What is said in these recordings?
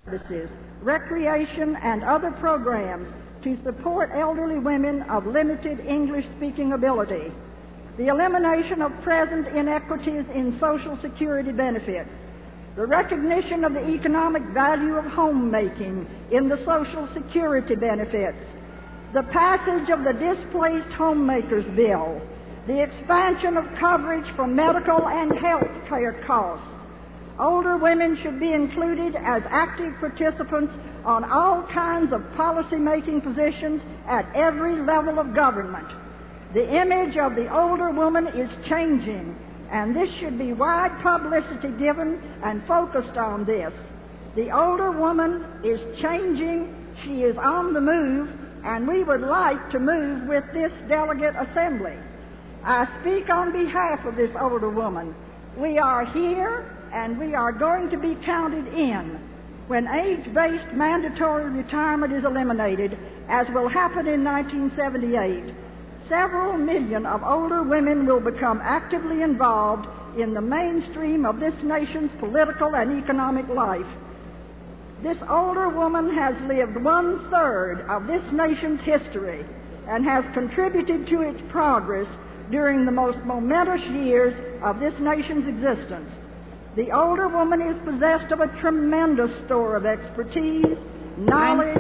services, recreation, and other programs to support elderly women of limited English-speaking ability. The elimination of present inequities in Social Security benefits. The recognition of the economic value of homemaking in the Social Security benefits. The passage of the Displaced Homemakers Bill. The expansion of coverage for medical and health care costs. Older women should be included as active participants on all kinds of policy-making positions at every level of government. The image of the older woman is changing, and this should be wide publicity given and focused on this. The older woman is changing, she is on the move, and we would like to move with this delegate assembly. I speak on behalf of this older woman. We are here, and we are going to be counted in when age-based mandatory retirement is eliminated, as will happen in 1978. Several million of older women will become actively involved in the mainstream of this nation's political and economic life. This older woman has lived 1/3 of this nation's history and has contributed to its progress during the most momentous years of this nation's existence. The older woman is possessed of a tremendous store of expertise, knowledge...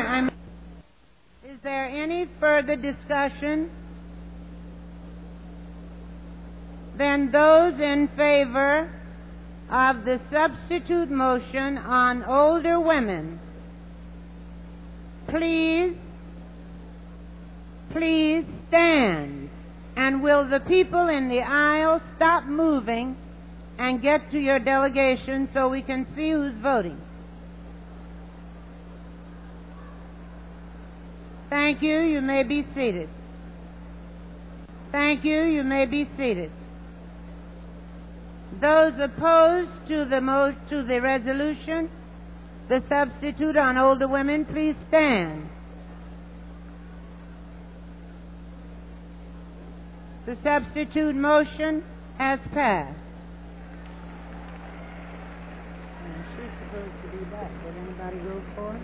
Is there any further discussion? Then those in favor of the substitute motion on older women, please stand. And will the people in the aisle stop moving and get to your delegation so we can see who's voting? Thank you. You may be seated. Thank you. You may be seated. Those opposed to the resolution, the substitute on older women, please stand. The substitute motion has passed. She's supposed to be back. Did anybody vote for it?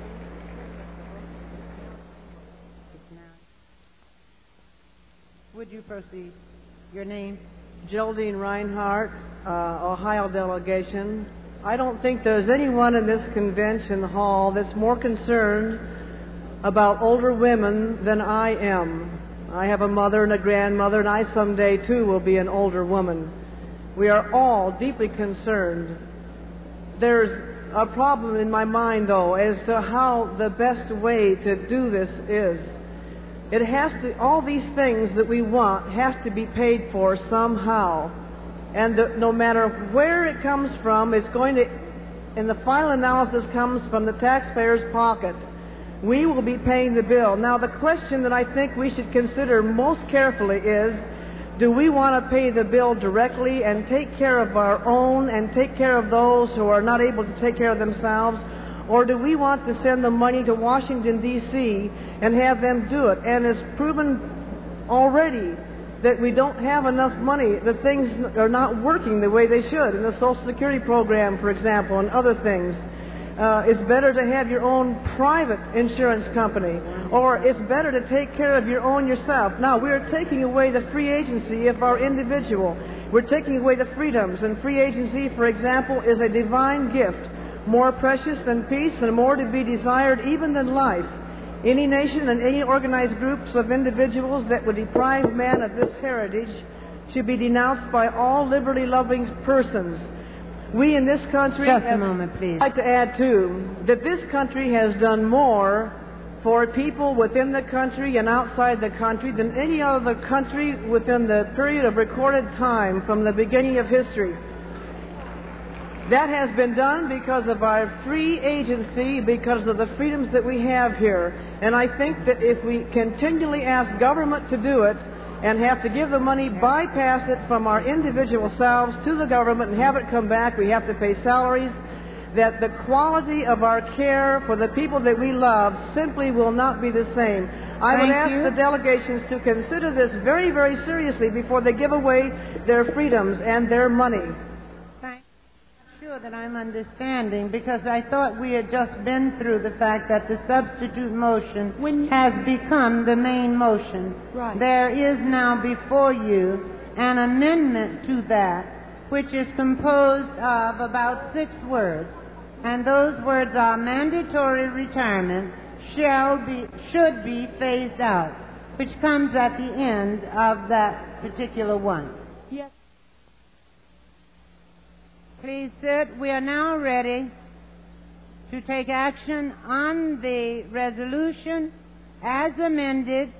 Would you proceed? Your name? Geraldine Reinhardt, Ohio delegation. I don't think there's anyone in this convention hall that's more concerned about older women than I am. I have a mother and a grandmother, and I someday too will be an older woman. We are all deeply concerned. There's a problem in my mind, though, as to how the best way to do this is. It has to, all these things that we want has to be paid for somehow. And no matter where it comes from, it's going to, in the final analysis, comes from the taxpayer's pocket. We will be paying the bill. Now, the question that I think we should consider most carefully is, do we want to pay the bill directly and take care of our own and take care of those who are not able to take care of themselves? Or do we want to send the money to Washington, D.C. and have them do it? And it's proven already that we don't have enough money, that things are not working the way they should in the Social Security program, for example, and other things. It's better to have your own private insurance company, or it's better to take care of your own yourself. Now, we're taking away the free agency of our individual. We're taking away the freedoms, and free agency, for example, is a divine gift, more precious than peace and more to be desired even than life. Any nation and any organized groups of individuals that would deprive man of this heritage should be denounced by all liberty-loving persons. We in this country... Just a moment, please. I'd like to add, too, that this country has done more for people within the country and outside the country than any other country within the period of recorded time from the beginning of history. That has been done because of our free agency, because of the freedoms that we have here. And I think that if we continually ask government to do it and have to give the money, bypass it from our individual selves to the government and have it come back, we have to pay salaries, that the quality of our care for the people that we love simply will not be the same. I would ask the delegations to consider this very, very seriously before they give away their freedoms and their money. sure that I'm understanding, because I thought we had just been through the fact that the substitute motion has become the main motion. Right. There is now before you an amendment to that, which is composed of about 6 words. And those words are mandatory retirement should be phased out, which comes at the end of that particular one. Yes. Please sit. We are now ready to take action on the resolution as amended,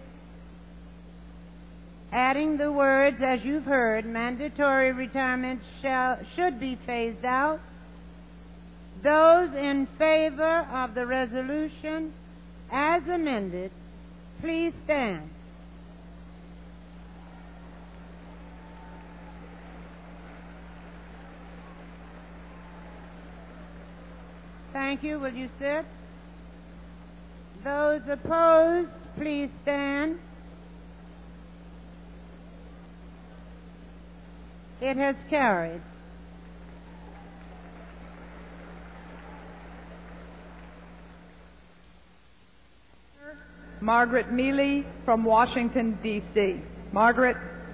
adding the words, as you've heard, mandatory retirement should be phased out. Those in favor of the resolution as amended, please stand. Thank you. Will you sit? Those opposed, please stand. It has carried. Margaret Mealy from Washington, D.C. Margaret.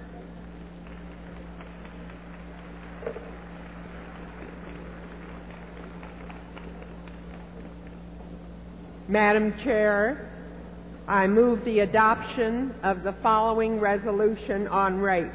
Madam Chair, I move the adoption of the following resolution on rape.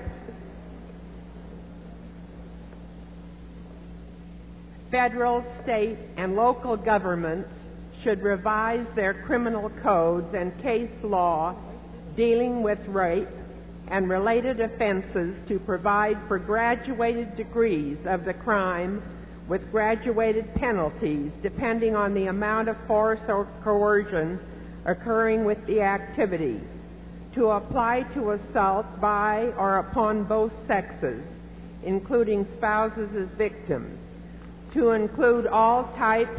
Federal, state, and local governments should revise their criminal codes and case law dealing with rape and related offenses to provide for graduated degrees of the crime with graduated penalties depending on the amount of force or coercion occurring with the activity, to apply to assault by or upon both sexes, including spouses as victims, to include all types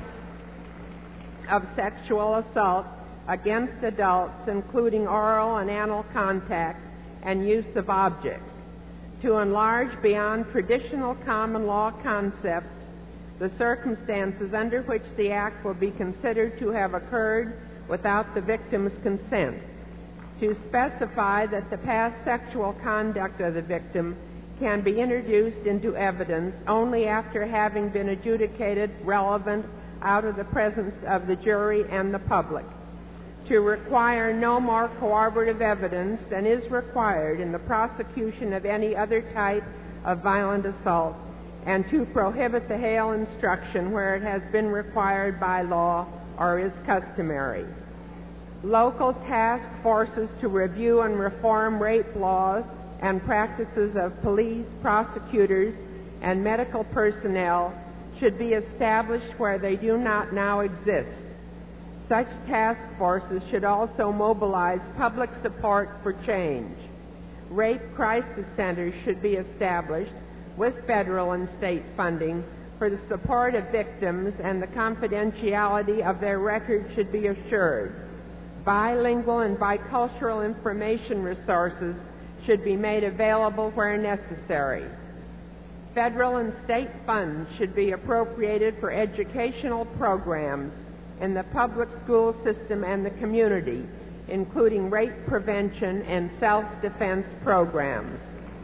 of sexual assault against adults, including oral and anal contact and use of objects, to enlarge beyond traditional common law concepts the circumstances under which the act will be considered to have occurred without the victim's consent, to specify that the past sexual conduct of the victim can be introduced into evidence only after having been adjudicated relevant out of the presence of the jury and the public, to require no more corroborative evidence than is required in the prosecution of any other type of violent assault, and to prohibit the Hale instruction where it has been required by law or is customary. Local task forces to review and reform rape laws and practices of police, prosecutors, and medical personnel should be established where they do not now exist. Such task forces should also mobilize public support for change. Rape crisis centers should be established with federal and state funding for the support of victims, and the confidentiality of their records should be assured. Bilingual and bicultural information resources should be made available where necessary. Federal and state funds should be appropriated for educational programs in the public school system and the community, including rape prevention and self-defense programs.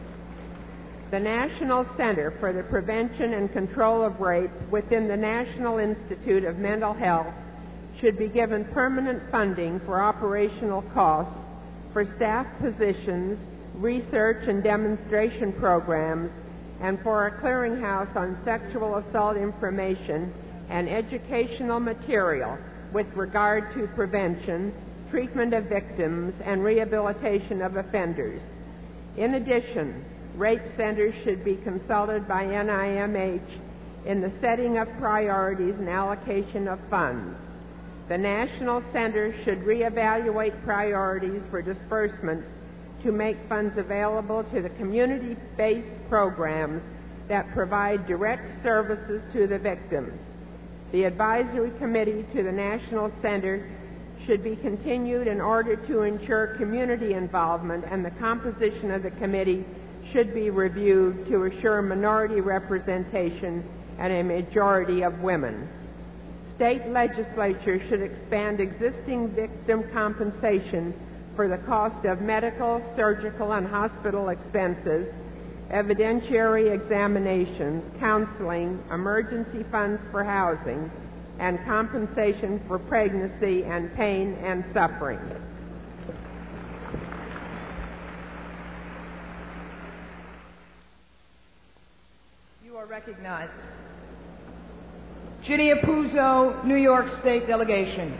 The National Center for the Prevention and Control of Rape within the National Institute of Mental Health should be given permanent funding for operational costs, for staff positions, research and demonstration programs, and for a clearinghouse on sexual assault information and educational material with regard to prevention, treatment of victims, and rehabilitation of offenders. In addition, rape centers should be consulted by NIMH in the setting of priorities and allocation of funds. The National Center should reevaluate priorities for disbursement to make funds available to the community-based programs that provide direct services to the victims. The advisory committee to the National Center should be continued in order to ensure community involvement, and the composition of the committee should be reviewed to assure minority representation and a majority of women. State legislatures should expand existing victim compensation for the cost of medical, surgical, and hospital expenses, evidentiary examinations, counseling, emergency funds for housing, and compensation for pregnancy and pain and suffering. You are recognized. Ginny Apuzzo, New York State Delegation.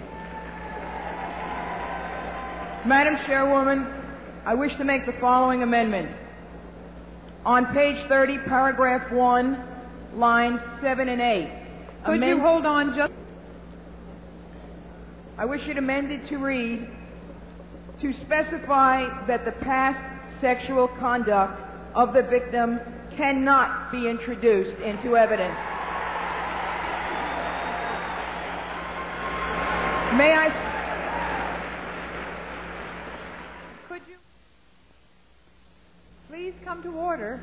Madam Chairwoman, I wish to make the following amendment. On page 30, paragraph 1, lines 7 and 8. Could you hold on just... I wish it amended to read, to specify that the past sexual conduct of the victim cannot be introduced into evidence. May I... Could you please come to order?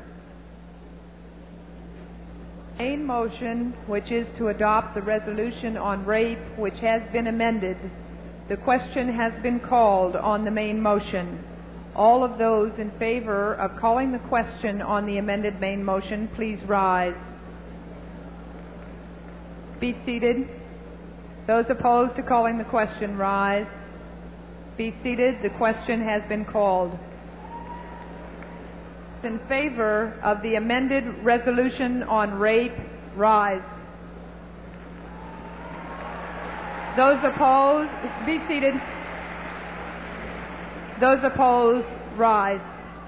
Main motion, which is to adopt the resolution on rape, which has been amended. The question has been called on the main motion. All of those in favor of calling the question on the amended main motion, please rise. Be seated. Those opposed to calling the question, rise. Be seated. The question has been called. In favor of the amended resolution on rape, rise. Those opposed, be seated. Those opposed, rise.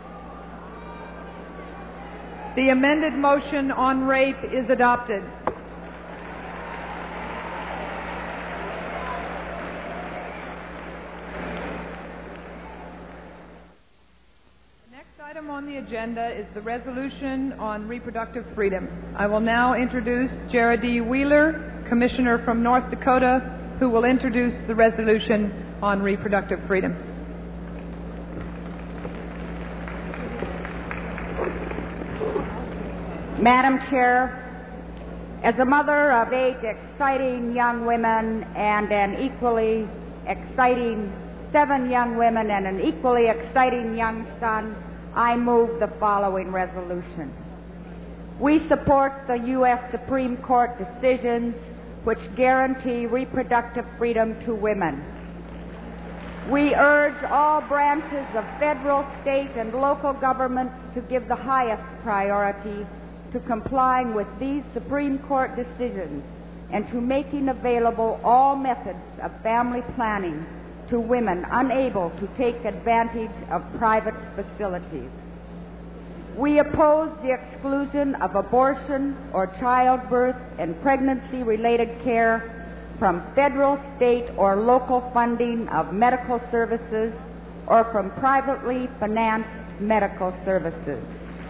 The amended motion on rape is adopted. Item on the agenda is the resolution on reproductive freedom. I will now introduce Jared D. Wheeler, Commissioner from North Dakota, who will introduce the resolution on reproductive freedom. Madam Chair, as a mother of 8 exciting young women and an equally exciting 7 young women and an equally exciting young son, I move the following resolution. We support the U.S. Supreme Court decisions which guarantee reproductive freedom to women. We urge all branches of federal, state, and local governments to give the highest priority to complying with these Supreme Court decisions and to making available all methods of family planning to women unable to take advantage of private facilities. We oppose the exclusion of abortion or childbirth and pregnancy-related care from federal, state, or local funding of medical services or from privately financed medical services.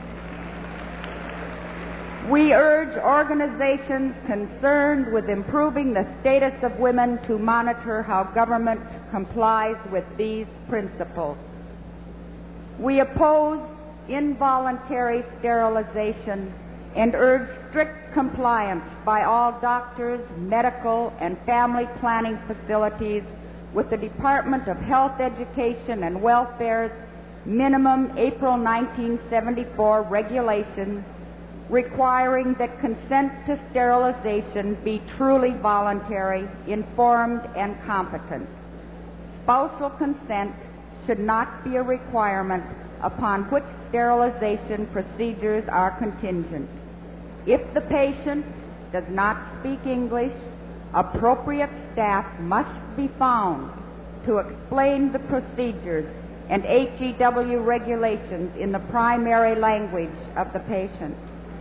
We urge organizations concerned with improving the status of women to monitor how government complies with these principles. We oppose involuntary sterilization and urge strict compliance by all doctors, medical, and family planning facilities with the Department of Health, Education, and Welfare's minimum April 1974 regulations requiring that consent to sterilization be truly voluntary, informed, and competent. Spousal consent should not be a requirement upon which sterilization procedures are contingent. If the patient does not speak English, appropriate staff must be found to explain the procedures and HEW regulations in the primary language of the patient.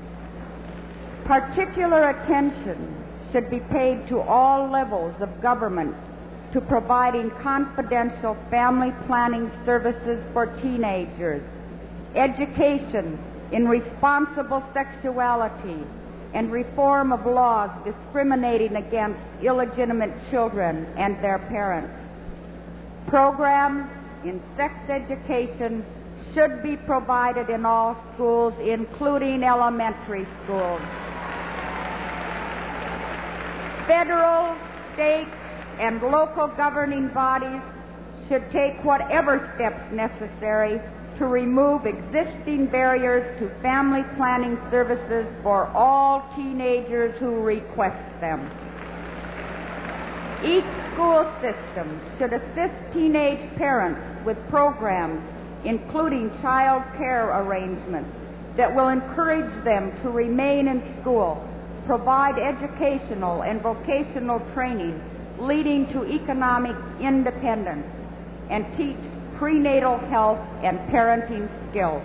Particular attention should be paid to all levels of government to providing confidential family planning services for teenagers, education in responsible sexuality, and reform of laws discriminating against illegitimate children and their parents. Programs in sex education should be provided in all schools, including elementary schools. federal, state, and local governing bodies should take whatever steps necessary to remove existing barriers to family planning services for all teenagers who request them. Each school system should assist teenage parents with programs including child care arrangements that will encourage them to remain in school, provide educational and vocational training leading to economic independence, and teach prenatal health and parenting skills.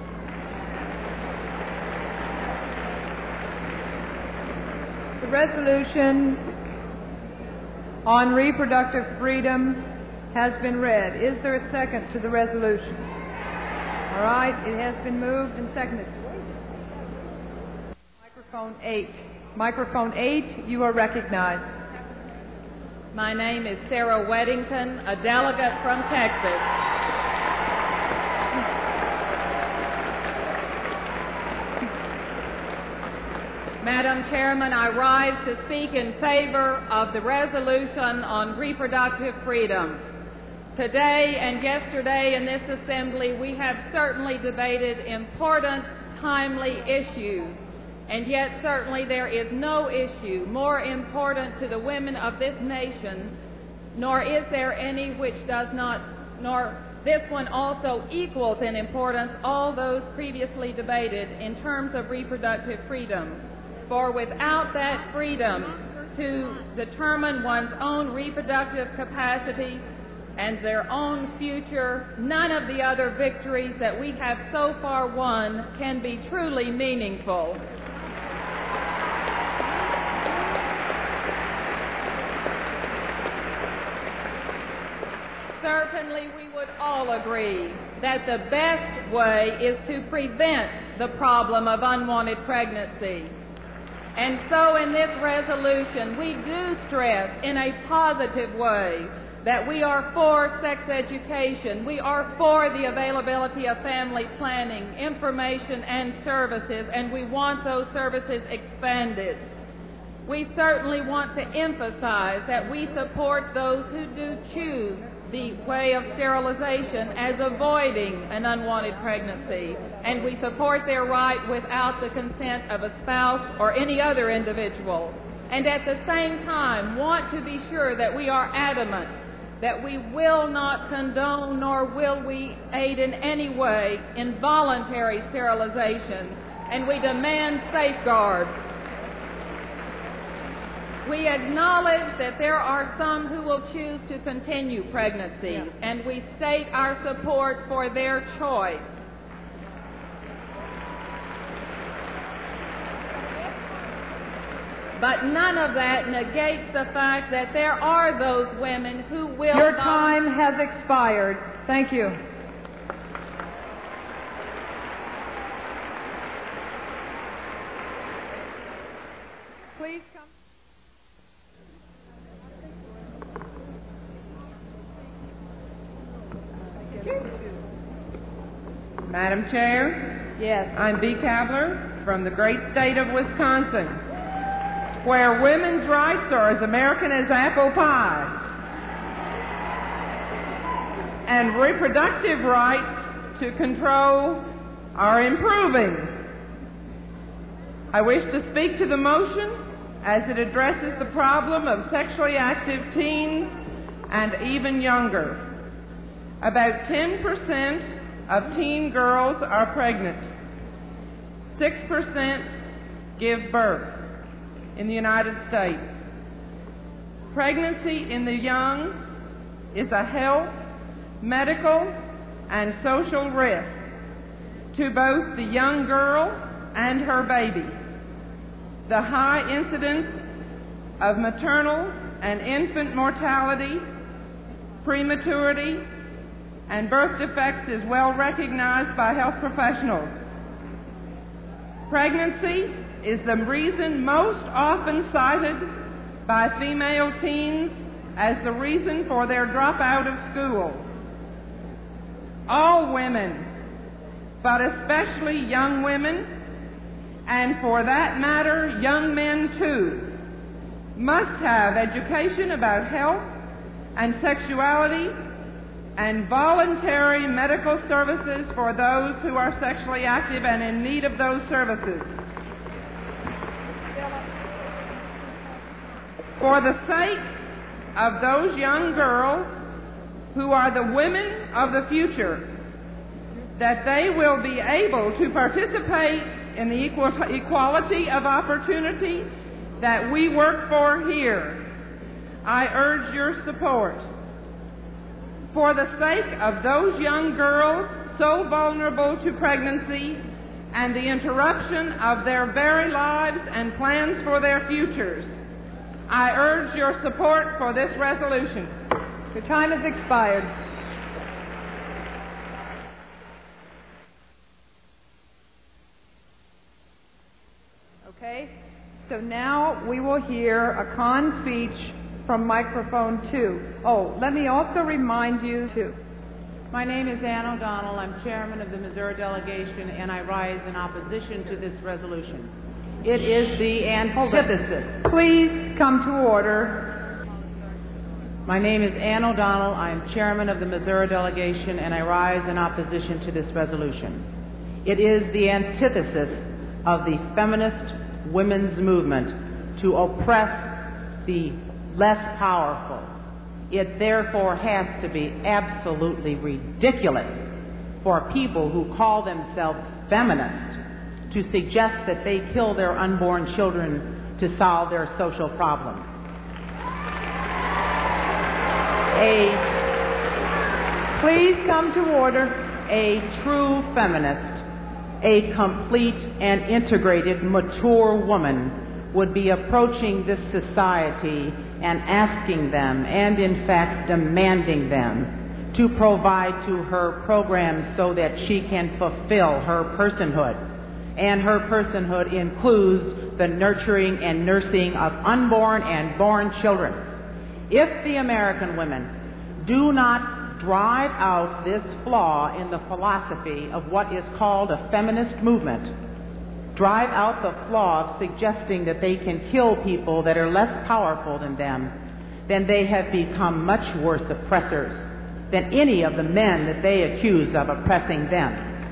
The resolution on reproductive freedom has been read. Is there a second to the resolution? All right, it has been moved and seconded. Microphone 8. Microphone 8, you are recognized. My name is Sarah Weddington, a delegate from Texas. Madam Chairman, I rise to speak in favor of the resolution on reproductive freedom. Today and yesterday in this assembly, we have certainly debated important, timely issues. And yet certainly there is no issue more important to the women of this nation, nor is there any which does not, nor this one also equals in importance all those previously debated in terms of reproductive freedom. For without that freedom to determine one's own reproductive capacity and their own future, none of the other victories that we have so far won can be truly meaningful. Certainly we would all agree that the best way is to prevent the problem of unwanted pregnancy. And so in this resolution, we do stress in a positive way that we are for sex education, we are for the availability of family planning, information and services, and we want those services expanded. We certainly want to emphasize that we support those who do choose the way of sterilization as avoiding an unwanted pregnancy, and we support their right without the consent of a spouse or any other individual, and at the same time want to be sure that we are adamant that we will not condone nor will we aid in any way involuntary sterilization, and we demand safeguards. We acknowledge that there are some who will choose to continue pregnancy, and we state our support for their choice. But none of that negates the fact that there are those women who will Your time has expired. Thank you. Please come. Madam Chair? Yes. I'm Bee Kabler from the great state of Wisconsin, where women's rights are as American as apple pie, and reproductive rights to control are improving. I wish to speak to the motion as it addresses the problem of sexually active teens and even younger. About 10% of teen girls are pregnant. 6% give birth in the United States. Pregnancy in the young is a health, medical, and social risk to both the young girl and her baby. The high incidence of maternal and infant mortality, prematurity, and birth defects is well recognized by health professionals. Pregnancy is the reason most often cited by female teens as the reason for their dropout of school. All women, but especially young women, and for that matter, young men too, must have education about health and sexuality and voluntary medical services for those who are sexually active and in need of those services. For the sake of those young girls who are the women of the future, that they will be able to participate in the equality of opportunity that we work for here, I urge your support. For the sake of those young girls so vulnerable to pregnancy and the interruption of their very lives and plans for their futures, I urge your support for this resolution. Your time has expired. Okay, so now we will hear a con speech from microphone 2. Oh, let me also remind you, too. My name is Ann O'Donnell. I'm chairman of the Missouri delegation, and I rise in opposition to this resolution. It is the antithesis. Please come to order. My name is Ann O'Donnell. I am chairman of the Missouri delegation, and I rise in opposition to this resolution. It is the antithesis of the feminist women's movement to oppress the less powerful. It therefore has to be absolutely ridiculous for people who call themselves feminists to suggest that they kill their unborn children to solve their social problems. Please come to order. A true feminist, a complete and integrated, mature woman would be approaching this society and asking them, and in fact demanding them, to provide to her programs so that she can fulfill her personhood. And her personhood includes the nurturing and nursing of unborn and born children. If the American women do not drive out this flaw in the philosophy of what is called a feminist movement, drive out the flaw of suggesting that they can kill people that are less powerful than them, then they have become much worse oppressors than any of the men that they accuse of oppressing them.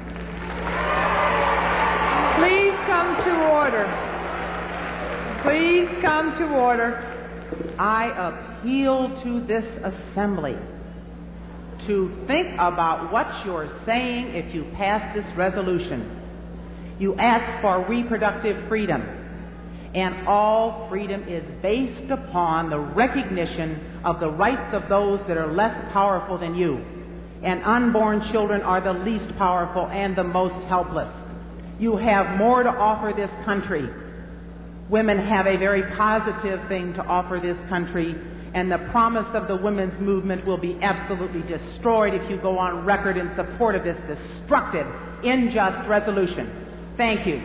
Please come to order. Please come to order. I appeal to this assembly to think about what you're saying if you pass this resolution. You ask for reproductive freedom, and all freedom is based upon the recognition of the rights of those that are less powerful than you. And unborn children are the least powerful and the most helpless. You have more to offer this country. Women have a very positive thing to offer this country, and the promise of the women's movement will be absolutely destroyed if you go on record in support of this destructive, unjust resolution. Thank you.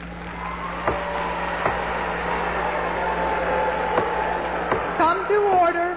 Come to order.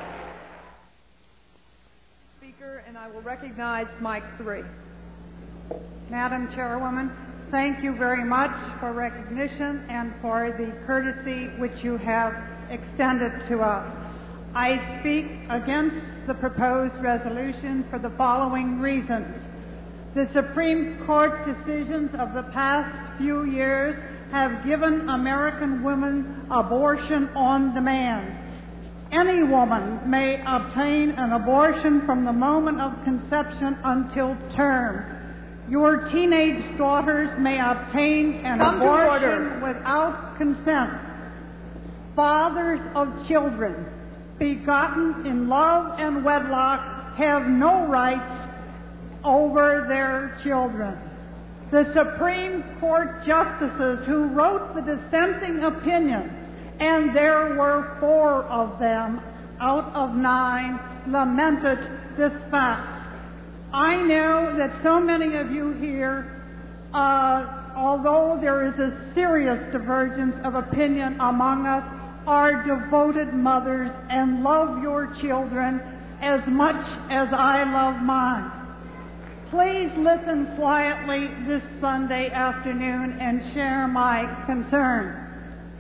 Speaker, and I will recognize Mike 3. Madam Chairwoman, thank you very much for recognition and for the courtesy which you have extended to us. I speak against the proposed resolution for the following reasons. The Supreme Court decisions of the past few years have given American women abortion on demand. Any woman may obtain an abortion from the moment of conception until term. Your teenage daughters may obtain an abortion without consent. Fathers of children begotten in love and wedlock have no rights over their children. The Supreme Court justices who wrote the dissenting opinion, and there were 4 of them out of 9, lamented this fact. I know that so many of you here, although there is a serious divergence of opinion among us, are devoted mothers and love your children as much as I love mine. Please listen quietly this Sunday afternoon and share my concern.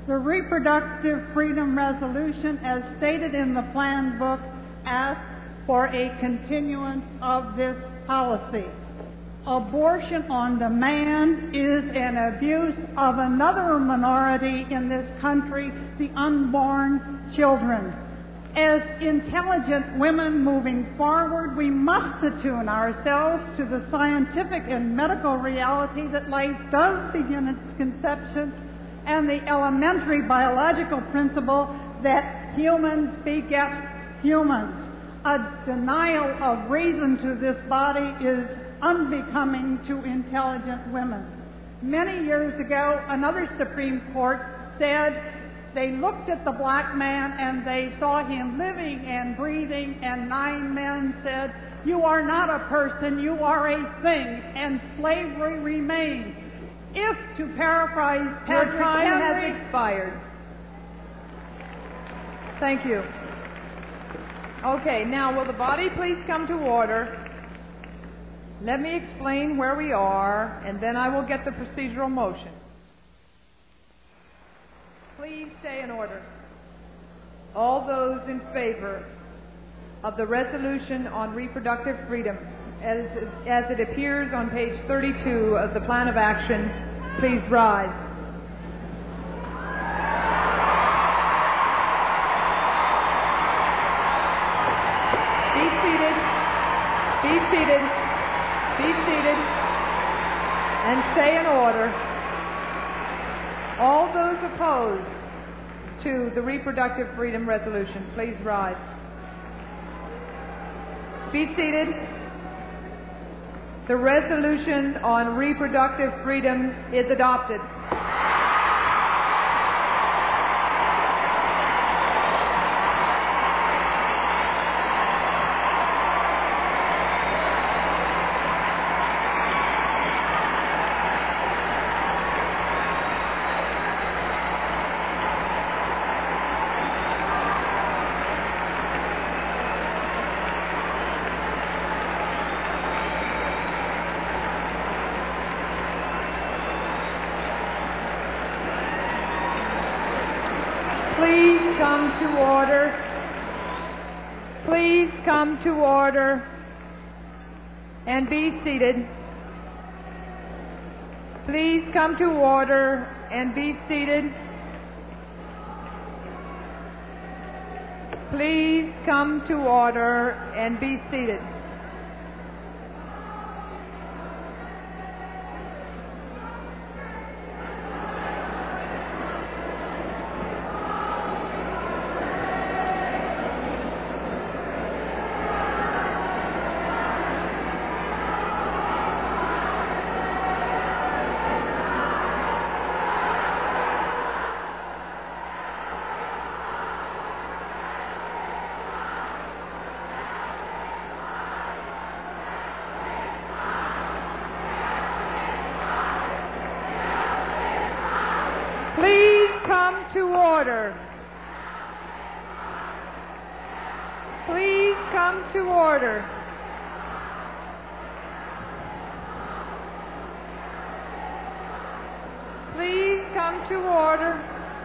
The Reproductive Freedom Resolution, as stated in the plan book, asks for a continuance of this policy. Abortion on demand is an abuse of another minority in this country, the unborn children. As intelligent women moving forward, we must attune ourselves to the scientific and medical reality that life does begin its conception and the elementary biological principle that humans beget humans. A denial of reason to this body is unbecoming to intelligent women. Many years ago, another Supreme Court said they looked at the black man and they saw him living and breathing, and 9 men said, "You are not a person, you are a thing," and slavery remains. If, to paraphrase Patrick Your time Henry, has expired. Thank you. Okay, now will the body please come to order? Let me explain where we are, and then I will get the procedural motion. Please stay in order. All those in favor of the resolution on reproductive freedom, as it appears on page 32 of the plan of action, please rise. Be seated. Be seated. Be seated. And stay in order. All those opposed to the reproductive freedom resolution, please rise. Be seated. The resolution on reproductive freedom is adopted. Please come to order. Please come to order and be seated. Please come to order and be seated. Please come to order and be seated. Please come to order. Please come to order. Please come to order.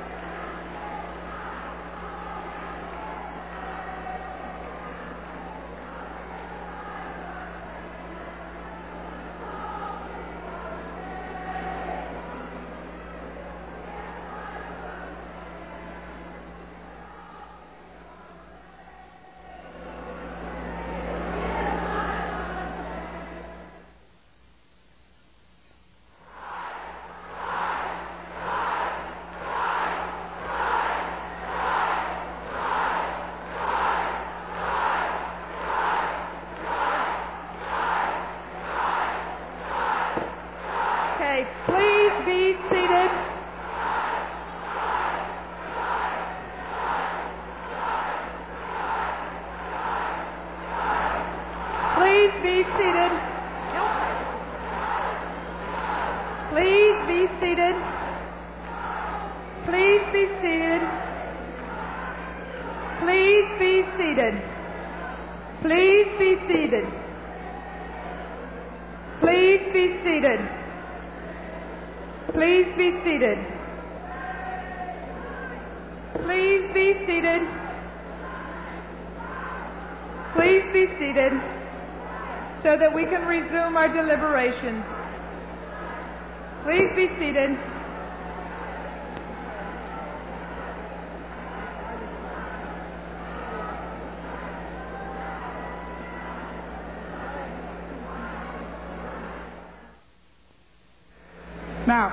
Okay, please be seated. Please be seated. Please be seated. Please be seated. Please be seated. Please be seated. Please be seated. Please be seated. be seated. Please be seated so that we can resume our deliberations. Please be seated. Now,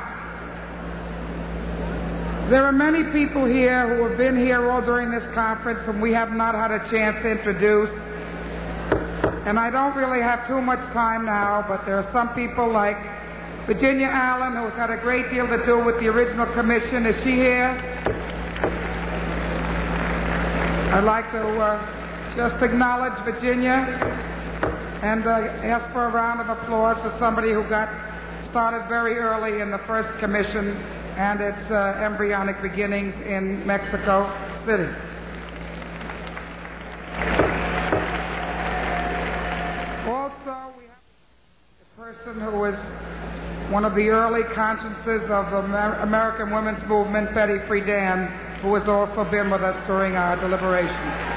there are many people here who have been here all during this conference whom we have not had a chance to introduce. And I don't really have too much time now, but there are some people like Virginia Allen, who's had a great deal to do with the original commission. Is she here? I'd like to just acknowledge Virginia and ask for a round of applause for somebody who got started very early in the first commission and its embryonic beginnings in Mexico City. Also, we have a person who was one of the early consciences of the American women's movement, Betty Friedan, who has also been with us during our deliberations.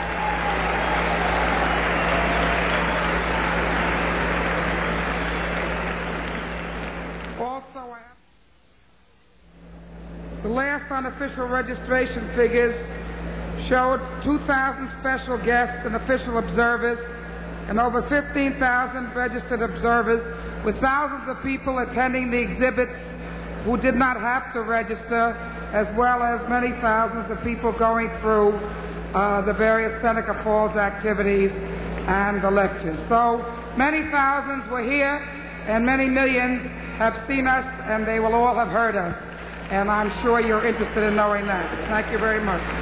The last unofficial registration figures showed 2,000 special guests and official observers and over 15,000 registered observers, with thousands of people attending the exhibits who did not have to register, as well as many thousands of people going through the various Seneca Falls activities and the lectures. So many thousands were here, and many millions have seen us, and they will all have heard us. And I'm sure you're interested in knowing that. Thank you very much.